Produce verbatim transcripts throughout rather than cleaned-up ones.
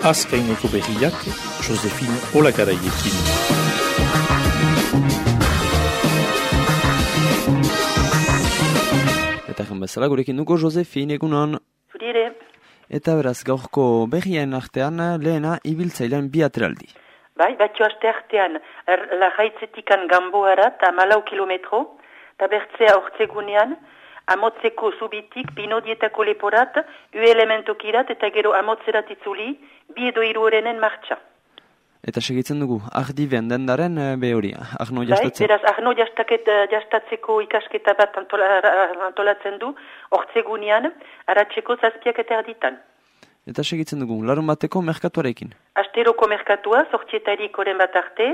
Azkaineko berriak, Josefine Olagaraiekin. Eta egin bezala gurekin dugu Josefine, egunon. Zurire. Eta beraz, gaurko berrien artean lehena ibiltzailean bi ateraldi. Bai, batio aste artean, er, lahaitzetik Gamboara eta malau kilometro, eta bertzea ortzegunean, amotzeko zubitik, pinodietako leporat, u elementokirat eta gero amotzerat itzuli, bi edo hiru horrenen martxa. Eta segitzen dugu, ardi bendendaren be hori, Arno jastatzen. Bai, beraz, Arno jastaket, jastatzeko ikasketa bat antola, antolatzen du, ortzegunean, aratzeko zazpiak eta erditan. Eta segitzen dugu, larun bateko merkatuarekin. Asteroko merkatua, sortietarik oren bat arte,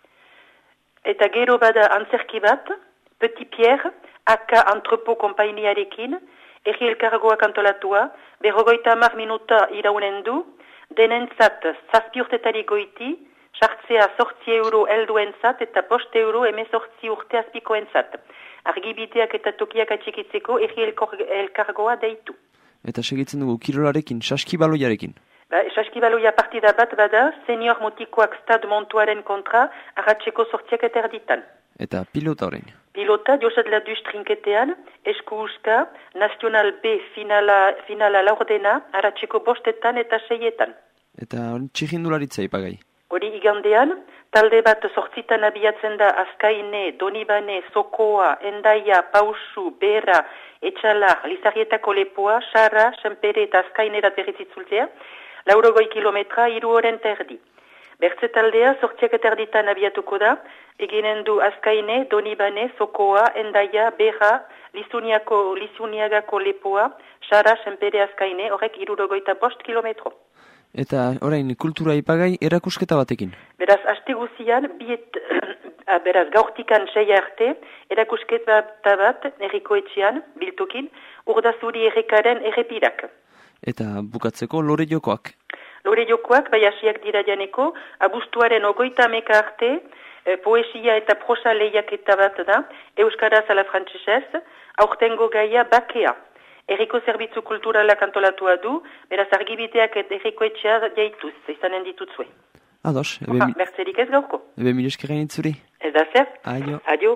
eta gero bada antzerki bat, Petit Pierre, Aka Entrepo konpainiarekin, erri elkargoak antolatua, berrogoita hamar minuta iraunen du, denentzat zazpi urtetarik goiti, sartzea sortzi euro helduentzat eta post euro emezortzi urte azpikoentzat. Argibideak eta tokiak atxikitzeko erri elkargoa deitu. Eta segitzen dugu, kirolarekin, saskibaloiarekin. Ba, saskibaloia partida bat bada, senior motikoak stad montuaren kontra, arratseko sortziak eta erditan. Eta pilota horrein. Pilota, Josat Laduz trinketean, esku uska, Nacional B finala, finala laurdena, aratzeko bostetan eta seietan. Eta txirrindularitza ipagai. Hori igandean, talde bat sortzitan abiatzen da Azkaine, Donibane, Sokoa, Endaia, Pausu, Bera, Etxalar, Lizarrietako Lepoa, Xara, Senpere eta Azkainerat berrizitzultzea, laurogoi kilometra, hiru oren terdi. Bertze taldea, sortziak eta erditan abiatuko da, eginen du Azkaine, Donibane, Sokoa, Endaia, Bera, Lizuniako, Lizuniagako Lepoa, Xara, Senpere, Azkaine, horrek hirurogeita bost kilometro. Eta orain kultura ipagai erakusketa batekin. Beraz, aste guzian, biet, beraz, gaurtikan sei arte, erakusketa bat, erriko etxean, biltokin, urdazuri errekaren errepirak. Eta bukatzeko lore jokoak. Lore jokoak, bai hasiak dira janeko, abuztuaren ogoita ameka arte, e, poesia eta prosa lehiaketa bat da, euskaraz ala frantsesez, aurtengo gaia bakea. Erriko zerbitzu kulturalak antolatua du, beraz argibideak eta erriko etxea jaituz, izanen ditutzue. Ados. Ebe mi... Mertzerik ez gauko. Ebe mil eskerren itzuri. Ez da zer? Aio. Adio.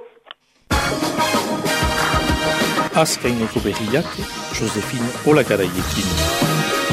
Azkaineko berriak, Josefine Olagaraiekin.